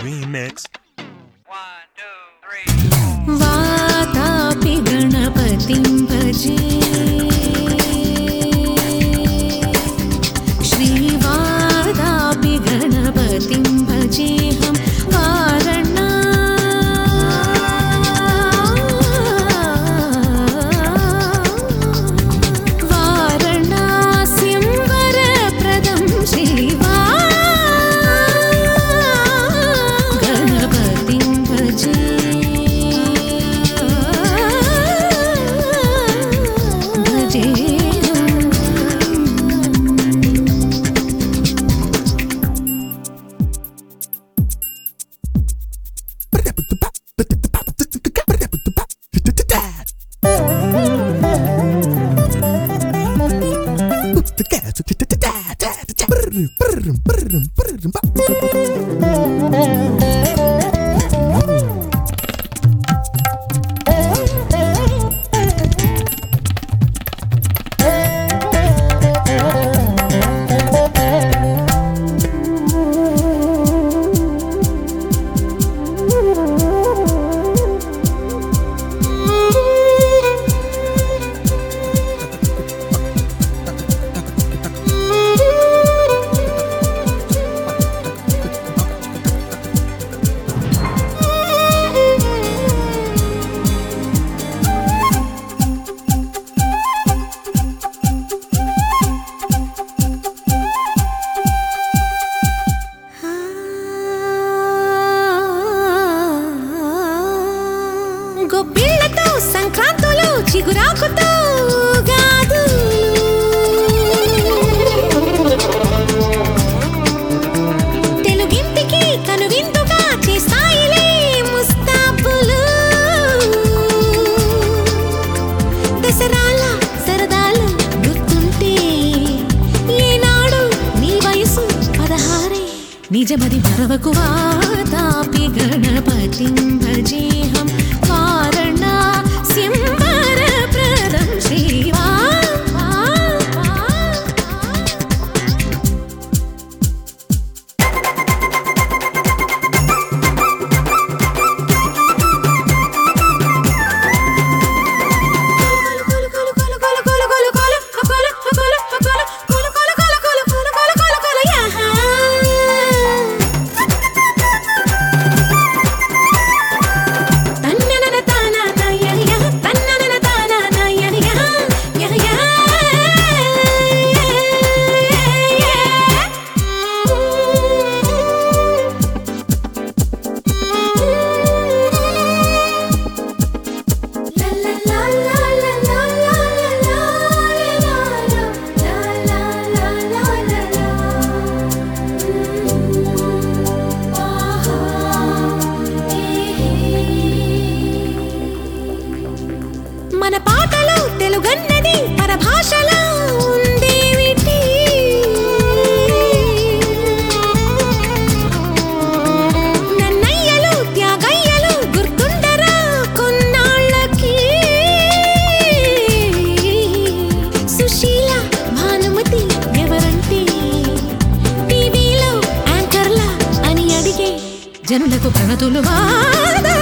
remix. 1, 2, 3. Vatapi गणपतिं भजे श्रीवादापि गणपतिं भजेऽहं वारणास्यं वरप्रदं श्रीवा गणपतिं भजे గొబ్బిళ్ళతో సంక్రాంతులు చిగురాకుతో గాదు తెలుగింటికి కనువిందుగా చేస్తాయిలే ముస్తాబులు దసరాల సరదాలు గుర్తుంటే ఏనాడు నీ వయసు 16 నిజమది మరవకు వాతాపి గణపతిం భజేహం వారణాస్యం వరప్రదం శ్రీవా మన పాటలో తెలుగన్నది పరభాషలో ఉందేమిటి నన్నయ్యలు త్యాగయ్యలు గుర్తుండరా కొన్నాళ్ళకి సుశీల భానుమతి ఎవరంటే టీవీలో యాంకర్లా అని అడిగే జనులకు ప్రణతులు వాదా